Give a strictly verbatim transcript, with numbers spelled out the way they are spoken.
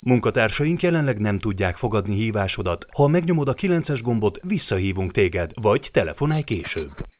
Munkatársaink jelenleg nem tudják fogadni hívásodat. Ha megnyomod a kilences gombot, visszahívunk téged, vagy telefonálj később.